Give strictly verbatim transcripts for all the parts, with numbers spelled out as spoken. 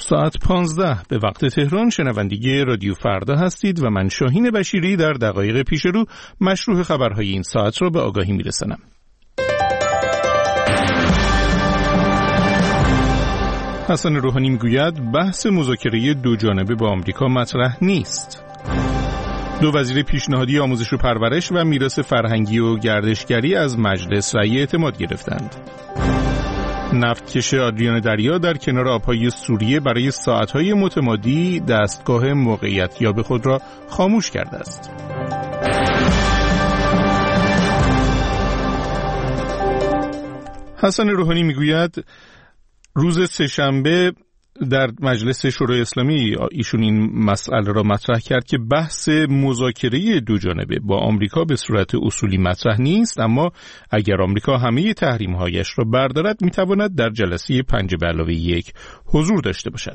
ساعت پانزده به وقت تهران شنوندگی رادیو فردا هستید و من شاهین بشیری در دقایق پیش رو مشروع خبرهای این ساعت را به آگاهی میرسانم. حسن روحانی میگوید بحث مذاکره دو جانبه با آمریکا مطرح نیست. دو وزیر پیشنهادی آموزش و پرورش و میراث فرهنگی و گردشگری از مجلس رأی اعتماد گرفتند. نفتکش آدریان دریا در کنار آبهای سوریه برای ساعتهای متمادی دستگاه موقعیت یاب خود را خاموش کرده است. حسن روحانی میگوید روز سه‌شنبه در مجلس شورای اسلامی ایشون این مسئله را مطرح کرد که بحث مذاکره دو جانبه با آمریکا به صورت اصولی مطرح نیست، اما اگر آمریکا همه تحریم‌هایش را بردارد میتواند در جلسه پنج به علاوه یک حضور داشته باشد.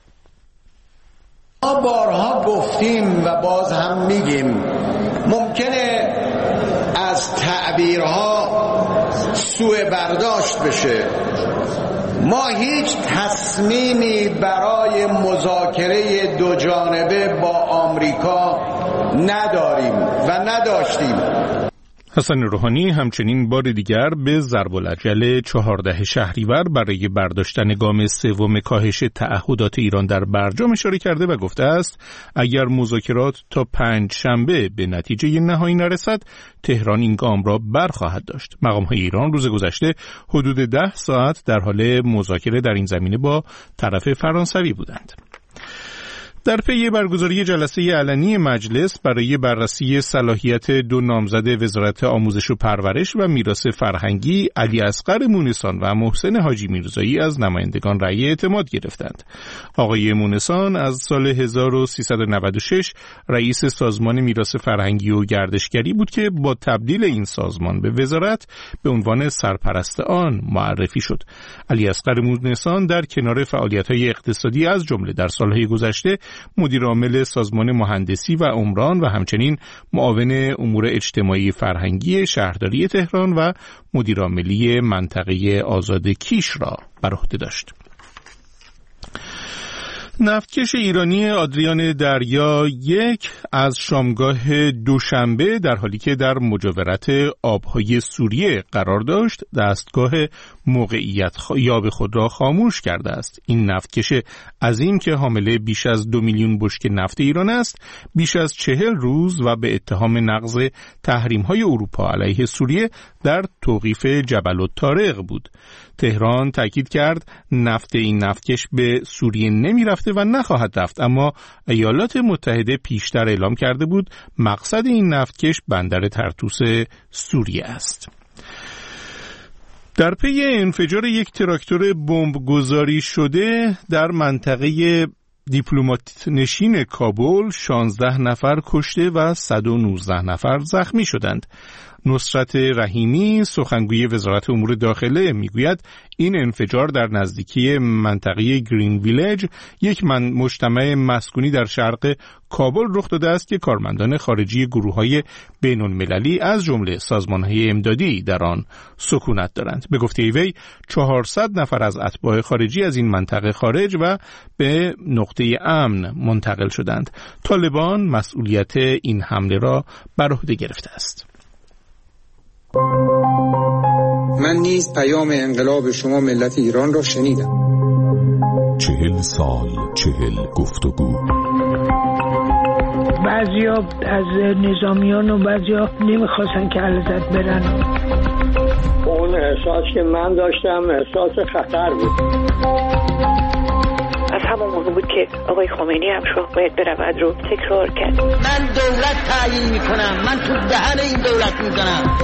ما بارها گفتیم و باز هم میگیم ممکنه از تعبیرها سوء برداشت بشه. ما هیچ تصمیمی برای مذاکره دو جانبه با آمریکا نداریم و نداشتیم. حسن روحانی همچنین بار دیگر به ضرب العجل چهارده شهریور برای برداشتن گام سوم کاهش تعهدات ایران در برجام اشاره کرده و گفته است اگر مذاکرات تا پنج شنبه به نتیجه نهایی نرسد تهران این گام را برخواهد داشت. مقام‌های ایران روز گذشته حدود ده ساعت در حال مذاکره در این زمینه با طرف فرانسوی بودند. در پی برگزاری جلسه علنی مجلس برای بررسی صلاحیت دو نامزد وزارت آموزش و پرورش و میراث فرهنگی علی اصغر مونسان و محسن حاجی میرزایی از نمایندگان رأی اعتماد گرفتند. آقای مونسان از سال هزار و سیصد و نود و شش رئیس سازمان میراث فرهنگی و گردشگری بود که با تبدیل این سازمان به وزارت به عنوان سرپرست آن معرفی شد. علی اصغر مونسان در کنار فعالیت‌های اقتصادی از جمله در سالهای گذشته مدیر عامل سازمان مهندسی و عمران و همچنین معاون امور اجتماعی فرهنگی شهرداری تهران و مدیر عاملی منطقه آزاد کیش را بر عهده داشت. نفتکش ایرانی آدریان دریا یک از شامگاه دوشنبه در حالی که در مجاورت آبهای سوریه قرار داشت دستگاه موقعیت یاب خود را خاموش کرده است. این نفتکش عظیم که حامل بیش از دو میلیون بشکه نفت ایران است بیش از چهل روز و به اتهام نقض تحریم‌های اروپا علیه سوریه در توقیف جبل الطارق بود. تهران تاکید کرد نفت این نفتکش به سوریه نمی رفته و نخواهد رفت، اما ایالات متحده پیشتر اعلام کرده بود مقصد این نفتکش بندر طرطوس سوریه است. در پی انفجار یک تراکتور بمب گذاری شده در منطقه دیپلمات نشین کابل شانزده نفر کشته و صد و نوزده نفر زخمی شدند. نصرت رحیمی سخنگوی وزارت امور داخله میگوید این انفجار در نزدیکی منطقه گرین ویلج یک من مجتمع مسکونی در شرق کابل رخ داده است که کارمندان خارجی گروه‌های بین‌المللی از جمله سازمان‌های امدادی در آن سکونت دارند. به گفته وی چهارصد نفر از اتباع خارجی از این منطقه خارج و به نقطه امن منتقل شدند. طالبان مسئولیت این حمله را بر عهده گرفته است. من نیز پیام انقلاب شما ملت ایران را شنیدم. چهل سال چهل گفتگو. بعضیا از نظامیان و بعضیا نمیخواستن که علازت برن. اون احساس که من داشتم احساس خطر بود. از همون موقع بود که آقای خمینی هم شاه باید برود رو تکرار کرد. من دولت تعیین میکنم، من تو دهن این دولت میزنم.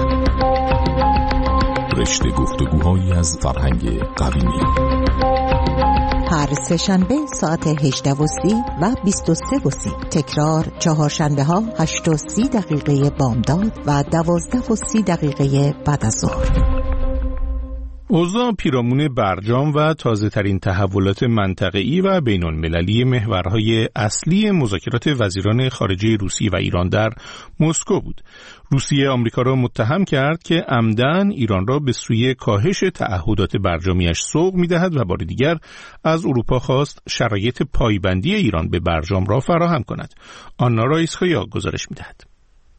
رشته گفتگوهایی از فرهنگ قویمی. هر سه شنبه ساعت هجده و سی و بیست و سه و سی. تکرار چهارشنبه ها هشت و سی دقیقه بامداد و دوازده و سی دقیقه بعد از ظهر. اوضاع پیرامون برجام و تازه ترین تحولات منطقه‌ای و بین المللی محورهای اصلی مذاکرات وزیران خارجه روسیه و ایران در مسکو بود. روسیه آمریکا را متهم کرد که عمدن ایران را به سوی کاهش تعهدات برجامیش سوق می‌دهد و بار دیگر از اروپا خواست شرایط پایبندی ایران به برجام را فراهم کند. آنا رایسخویا گزارش می‌دهد.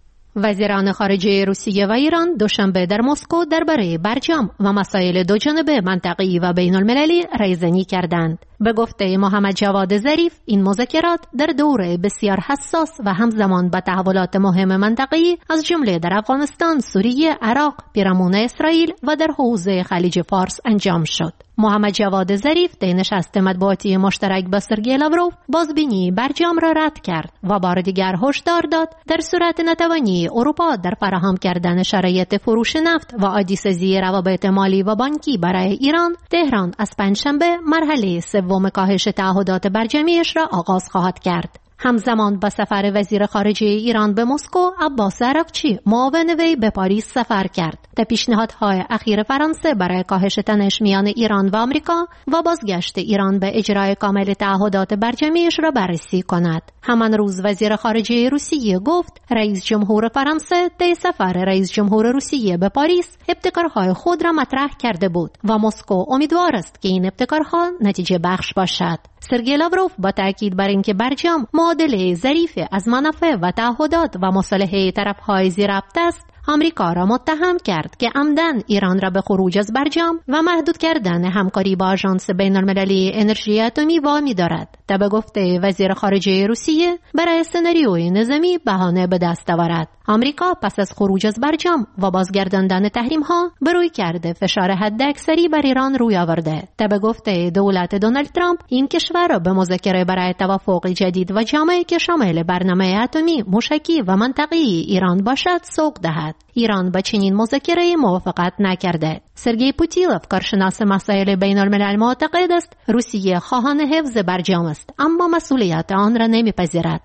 وزیران خارجه روسیه و ایران دوشنبه در مسکو درباره برجام و مسائل دوجانبه منطقه‌ای و بین المللی ریزنی کردند. به گفته محمد جواد ظریف، این مذاکرات در دوره بسیار حساس و همزمان با تحولات مهم منطقه‌ای از جمله در افغانستان، سوریه، عراق، پیرامون اسرائیل و در حوزه خلیج فارس انجام شد. محمد جواد ظریف در نشست مطبوعاتی مشترک با سرگئی لاوروف بازبینی برجام را رد کرد و بار دیگر هشدار داد در صورت نتوانی اروپا در فراهم کردن شرایط فروش نفت و عادی‌سازی روابط مالی و بانکی برای ایران، تهران از پنجشنبه مرحله سوم کاهش تعهدات برجامیش را آغاز خواهد کرد. همزمان با سفر وزیر خارجه ایران به مسکو، عباس عراقچی معاون وی به پاریس سفر کرد تا پیشنهادهای اخیر فرانسه برای کاهش تنش میان ایران و آمریکا و بازگشت ایران به اجرای کامل تعهدات برجامیش را بررسی کند. همان روز وزیر خارجه روسیه گفت رئیس جمهور فرانسه طی سفر رئیس جمهور روسیه به پاریس ابتکارهای خود را مطرح کرده بود و مسکو امیدوار است که این ابتکارها نتیجه بخش باشد. سرگئی لاوروف با تاکید بر اینکه برجام معادله ظریف از منافع و تعهدات و مصالحه طرف‌های ذی‌ربط است، آمریکا را متهم کرد که عمدن ایران را به خروج از برجام و محدود کردن همکاری با آژانس بین‌المللی انرژی اتمی وامی دارد تا به گفته وزیر خارجه روسیه برای سناریوی نظامی بهانه به دست آورد. آمریکا پس از خروج از برجام و بازگرداندن تحریم‌ها به روی کرده فشار حداکثری بر ایران روی آورده تا به گفته دولت دونالد ترامپ این کشور را به مذاکره برای توافق جدید و جامعی که شامل برنامه اتمی، موشکی و منطقه‌ای ایران باشد سوق دهد. ایران با چنین مذاکره موافقت نکرده. سرگئی پوتیلوف، کارشناس مسائل بین الملل، معتقد است روسیه خواهان حفظ برجام است اما مسئولیت آن را نمیپذیرد.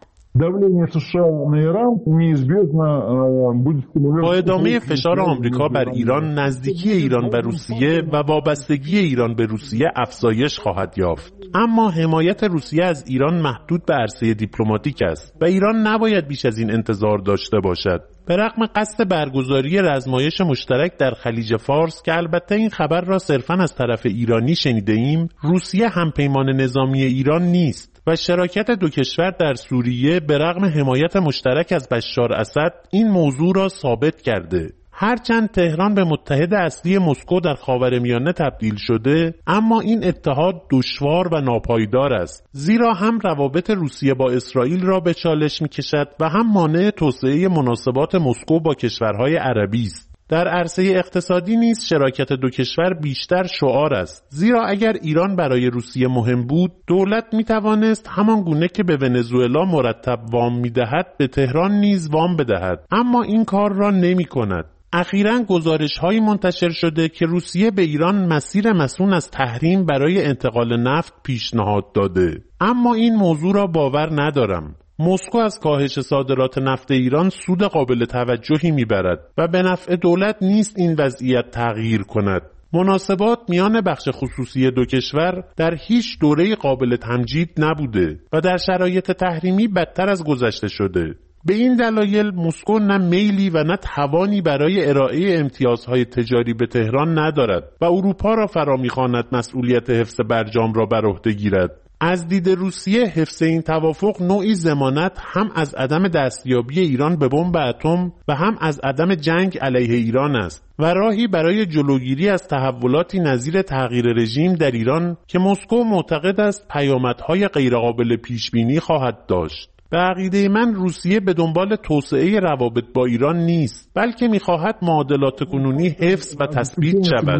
با ادامه فشار آمریکا بر ایران، نزدیکی ایران به روسیه و وابستگی ایران به روسیه افزایش خواهد یافت. اما حمایت روسیه از ایران محدود به عرصه دیپلماتیک است و ایران نباید بیش از این انتظار داشته باشد. به رغم قصد برگزاری رزمایش مشترک در خلیج فارس که البته این خبر را صرفاً از طرف ایرانی شنیده ایم، روسیه همپیمان نظامی ایران نیست و شراکت دو کشور در سوریه به رغم حمایت مشترک از بشار اسد این موضوع را ثابت کرده. هرچند تهران به متحد اصلی مسکو در خاورمیانه تبدیل شده، اما این اتحاد دشوار و ناپایدار است، زیرا هم روابط روسیه با اسرائیل را به چالش می‌کشد و هم مانع توسعه مناسبات مسکو با کشورهای عربی است. در عرصه اقتصادی نیز شراکت دو کشور بیشتر شعار است، زیرا اگر ایران برای روسیه مهم بود، دولت میتوانست همان گونه که به ونزوئلا مرتب وام میدهد به تهران نیز وام بدهد، اما این کار را نمی کند. اخیراً گزارش‌هایی منتشر شده که روسیه به ایران مسیر مصون از تحریم برای انتقال نفت پیشنهاد داده، اما این موضوع را باور ندارم. مسکو از کاهش صادرات نفت ایران سود قابل توجهی میبرد و به نفع دولت نیست این وضعیت تغییر کند. مناسبات میان بخش خصوصی دو کشور در هیچ دوره قابل تمجید نبوده و در شرایط تحریمی بدتر از گذشته شده. به این دلایل مسکو نه میلی و نه توانی برای ارائه امتیازهای تجاری به تهران ندارد و اروپا را فرا می‌خواند مسئولیت حفظ برجام را بر عهده گیرد. از دید روسیه حفظ این توافق نوعی ضمانت هم از عدم دستیابی ایران به بمب اتم و هم از عدم جنگ علیه ایران است و راهی برای جلوگیری از تحولاتی نظیر تغییر رژیم در ایران که مسکو معتقد است پیامدهای غیرقابل پیشبینی خواهد داشت. به عقیده من روسیه به دنبال توسعه روابط با ایران نیست، بلکه می‌خواهد معادلات کنونی حفظ و تثبیت شود.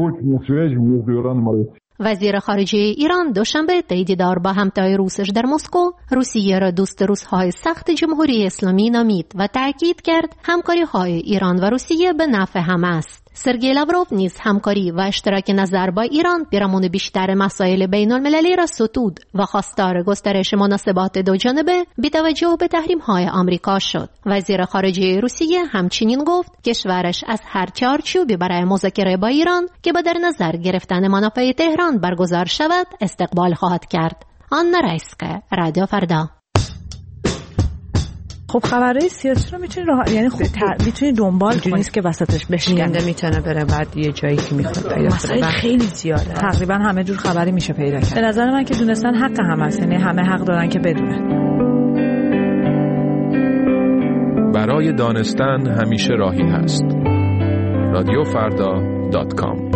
وزیر خارجه ایران دوشنبه طی دیدار با همتای روسش در مسکو، روسیه را دوست روزهای سخت جمهوری اسلامی نامید و تاکید کرد همکاری‌های ایران و روسیه به نفع هم است. سرگئی لاوروف نیز همکاری و اشتراک نظر با ایران پیرامون بیشتر مسائل بین المللی را ستود و خواستار گسترش مناسبات دو جانبه بی توجه به تحریم‌های آمریکا شد. وزیر خارجه روسیه همچنین گفت کشورش از هر چارچوبی برای مذاکره با ایران که با در نظر گرفتن منافع تهران برگزار شود استقبال خواهد کرد. آنا رایسکه، رادیو فردا. خب خبرهای سیاسی رو میتونی راه یعنی خب ت... میتونی دنبال کنی، نیست که وسطش بشکنه، میتونه بره بعد یه جایی که میخواد پیدا مسائل خیلی زیاده، تقریبا همه جور خبری میشه پیدا کرد. به نظر من که دونستن حق هم هست، یعنی همه حق دارن که بدونن. برای دانستن همیشه راهی هست. رادیو فردا دات کام.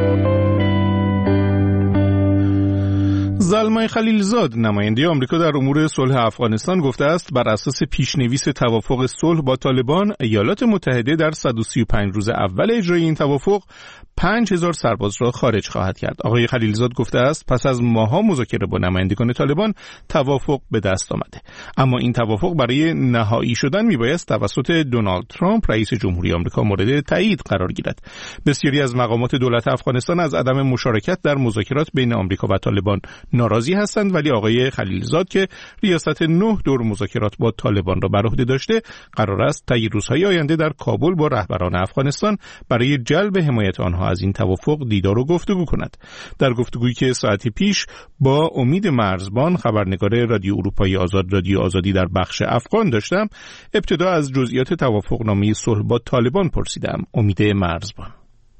زلمای خلیلزاد نماینده آمریکا در امور صلح افغانستان گفته است بر اساس پیشنویس توافق صلح با طالبان ایالات متحده در صد و سی و پنج روز اول اجرای این توافق پنج هزار سرباز را خارج خواهد کرد. آقای خلیلزاد گفته است پس از ماه‌ها مذاکره با نمایندگان طالبان توافق به دست آمده، اما این توافق برای نهایی شدن میبایست توسط دونالد ترامپ رئیس جمهوری آمریکا مورد تایید قرار گیرد. بسیاری از مقامات دولت افغانستان از عدم مشارکت در مذاکرات بین آمریکا و طالبان ناراضی هستند، ولی آقای خلیلزاد که ریاست نه دور مذاکرات با طالبان را بر عهده داشته قرار است طی روزهای آینده در کابل با رهبران افغانستان برای جلب حمایت آنها از این توافق دیدار و گفتگو کند. در گفتگویی که ساعتی پیش با امید مرزبان خبرنگار رادیو اروپایی آزاد رادیو آزادی در بخش افغان داشتم، ابتدا از جزئیات توافقنامه صلح با طالبان پرسیدم. امید مرزبان: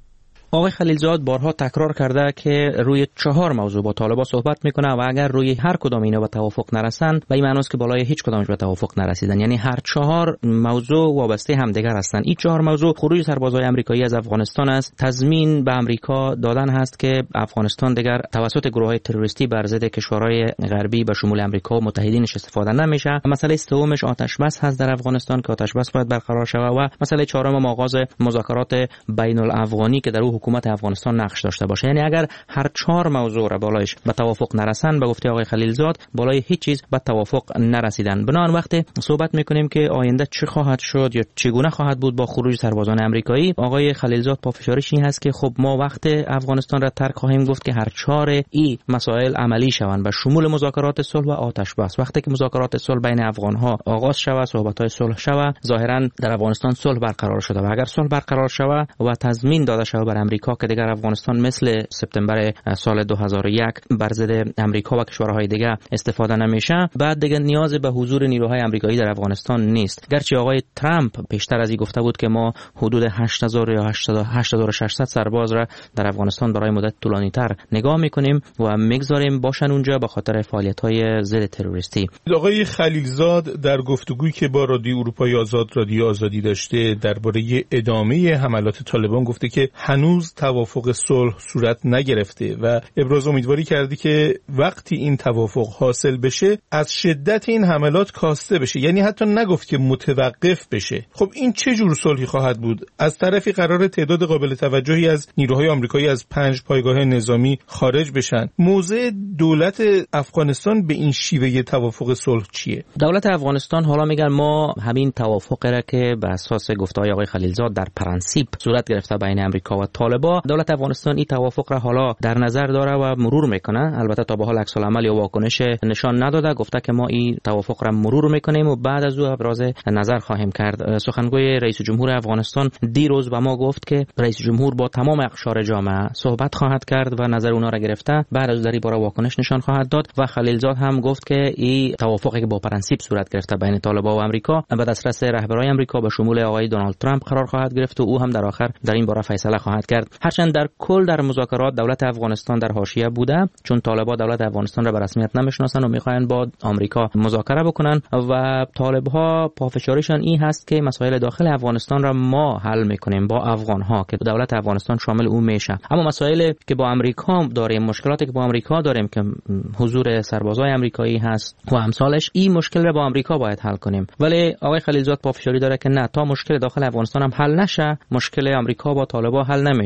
آقای خلیلزاد بارها تکرار کرده که روی چهار موضوع با طالبان صحبت میکنه و اگر روی هر کدام اینا به توافق نرسن و این معنی است که بالای هیچ کدامش به توافق نرسیدن، یعنی هر چهار موضوع وابسته همدیگر هستند. این چهار موضوع خروج سربازای آمریکایی از افغانستان است، تضمین به آمریکا دادن هست که افغانستان دیگر توسط گروه‌های تروریستی بر ضد کشورهای غربی به شمول آمریکا و متحدینش استفاده نمیشه. مسئله سومش آتش بس هست در افغانستان که آتش بس باید برقرار شود و مسئله چهارم آغاز مذاکرات بین الافغانی که در حکومت افغانستان نقش داشته باشه. یعنی اگر هر چهار موضوع را بالایش به توافق نرسن، به گفته آقای خلیلزاد بالای هیچ چیز به توافق نرسیدن. بنابراین وقتی صحبت میکنیم که آینده چه خواهد شد یا چگونه خواهد بود با خروج سربازان آمریکایی، آقای خلیلزاد پافشارش این هست که خب ما وقت افغانستان را ترک خواهیم گفت که هر چهار این مسائل عملی شوند به شمول مذاکرات صلح و آتش بس. وقتی که مذاکرات صلح بین افغان ها آغاز شود، صحبت های صلح شود، ظاهرا در افغانستان صلح برقرار شده و اگر صلح برقرار شود و تضمین داده شود بر آمریکا که دیگر افغانستان مثل سپتامبر سال دو هزار و یک بر ضد آمریکا و کشورهای دیگه استفاده نمیشه، بعد دیگر نیاز به حضور نیروهای آمریکایی در افغانستان نیست. گرچه آقای ترامپ پیشتر از این گفته بود که ما حدود هشت هزار یا هشت هزار و ششصد سرباز را در افغانستان برای مدت طولانی‌تر نگاه میکنیم و میگذاریم باشن اونجا به خاطر فعالیت‌های ضد تروریستی. آقای خلیلزاد در گفتگویی که با رادیو اروپایی آزاد رادیو آزادی داشته درباره ادامه حملات طالبان گفته که هنوز توافق صلح صورت نگرفته و ابراز امیدواری کردی که وقتی این توافق حاصل بشه از شدت این حملات کاسته بشه، یعنی حتی نگفت که متوقف بشه. خب این چه جور صلحی خواهد بود؟ از طرفی قرار تعداد قابل توجهی از نیروهای آمریکایی از پنج پایگاه نظامی خارج بشن. موضع دولت افغانستان به این شیوه توافق صلح چیه؟ دولت افغانستان حالا میگن ما همین توافقی را که به اساس گفته‌های آقای خلیلزاد در پرانسیپ صورت گرفته بین آمریکا و طالبان، دولت افغانستان این توافق را حالا در نظر داره و مرور میکنه. البته تا به حال عکس العمل یا واکنش نشان نداده، گفته که ما این توافق را مرور میکنیم و بعد از او ابراز نظر خواهیم کرد. سخنگوی رئیس جمهور افغانستان دیروز به ما گفت که رئیس جمهور با تمام اقشار جامعه صحبت خواهد کرد و نظر اونا را گرفته، بعد از در این باره واکنش نشان خواهد داد. و خلیلزاد هم گفت که این توافقی که با پرانسیپ صورت گرفته بین طالبان و آمریکا به دسترس رهبران آمریکا به شمول آقای دونالد ترامپ قرار خواهد گرفت و او هم در آخر در این باره فیصله خواهد کرد. هرچند در کل در مذاکرات دولت افغانستان در حاشیه بوده، چون طالبان دولت افغانستان را به رسمیت نمیشناسن و میخواین با آمریکا مذاکره بکنن و طالبها پافشارشان این هست که مسائل داخل افغانستان را ما حل میکنیم با افغان ها که دولت افغانستان شامل اون میشه، اما مسائلی که با آمریکا داریم، مشکلاتی که با آمریکا داریم که حضور سربازای آمریکایی هست و امثالش، این مشکل را با آمریکا باید حل کنیم. ولی آقای خلیلزاد پافشاری داره که نه، تا مشکل داخل افغانستان هم حل نشه، مشکل آمریکا با طالبان حل نمیشه.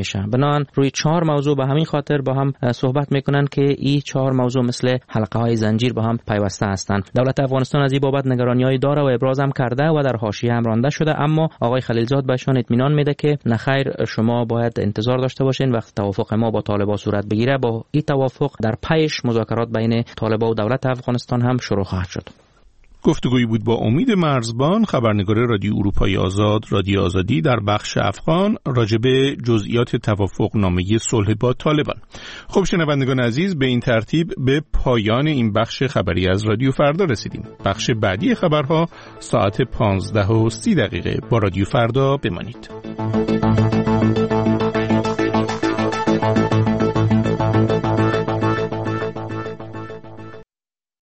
میشه. بنابراین روی چهار موضوع به همین خاطر با هم صحبت میکنن که این چهار موضوع مثل حلقه های زنجیر با هم پیوسته هستند. دولت افغانستان از این بابت نگرانی‌های داره و ابراز هم کرده و در حاشیه هم رانده شده، اما آقای خلیلزاد بهشان اطمینان میده که نخیر، شما باید انتظار داشته باشین وقت توافق ما با طالبان صورت بگیره، با این توافق در پیش مذاکرات بین طالبان و دولت افغانستان هم شروع خواهد شد. گفتگویی بود با امید مرزبان، خبرنگار رادیو اروپای آزاد، رادیو آزادی در بخش افغان، راجع به جزئیات توافقنامه صلح با طالبان. خب شنوندگان عزیز، به این ترتیب به پایان این بخش خبری از رادیو فردا رسیدیم. بخش بعدی خبرها ساعت پانزده و سی دقیقه. با رادیو فردا بمانید.